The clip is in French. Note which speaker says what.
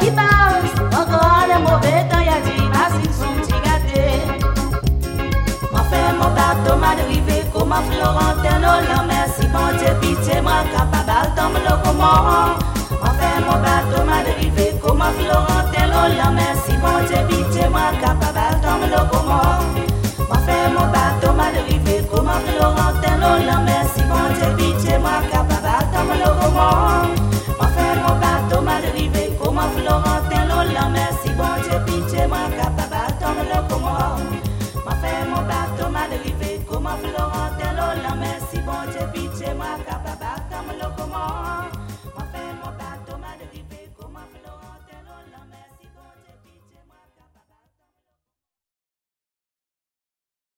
Speaker 1: qui passe, encore les mauvais temps, y'a dit, parce qu'ils sont petits gâtés. Moi fais mon bateau, m'a dérivé, comme un Florentin, non, merci, bon Dieu, pitié, moi, capable, tombe le comment. Moi fais mon bateau, m'a dérivé, comme un Florentin, non, merci, bon Dieu, pitié, moi, capable, tombe le comment. Moi fais mon bateau, m'a dérivé, comme un Florentin, non, merci, bon Dieu, pitié, moi, capable, tombe le comment. Moi fais mon bateau, m'a dérivé, comme un Florentin, non, merci, bon Dieu, pitié, moi, capable, tombe le comment. Moi fais mon bateau, m'a dérivé, comme un Florentin.